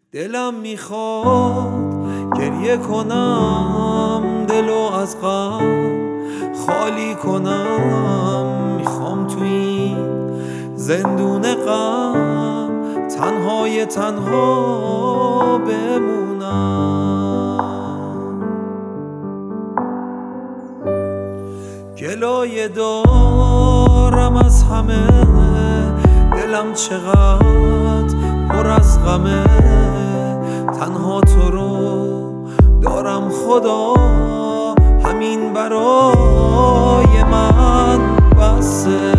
دلم میخواد گریه کنم، دلو از غم خالی کنم. میخوام تو این زندون غم تنهای تنها بمونم. گلایه دارم از همه، دلم چقدر پر از غمه. تنها تو رو دارم خدا، همین برای من بسه.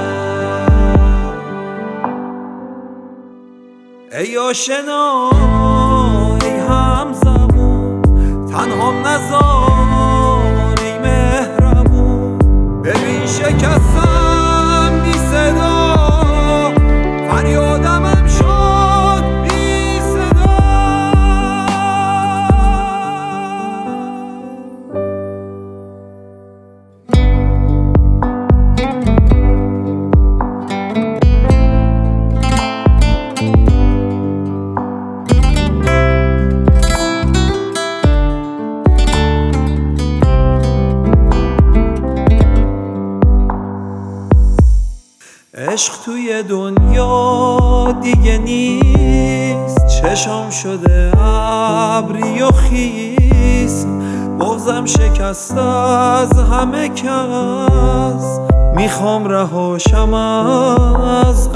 ای آشنا ای همزبون، تنهام نذار ای مهربون. ببین شکستم بی صدا، فریادمم شد بی صدا. عشق توی دنیا دیگه نیست، چشام شده ابری و خیس. بغضم شکست از همه کس، میخوام رهاشم از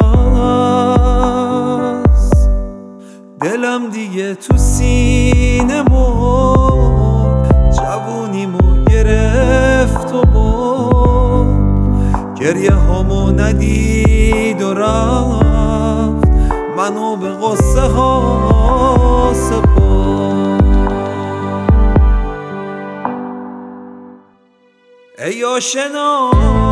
قفس. دلم دیگه تو سینه مرد، جوونیمو گرفت و برد. گریه هامو ندید و رفت، منو به غصه ها سپرد. ای آشنا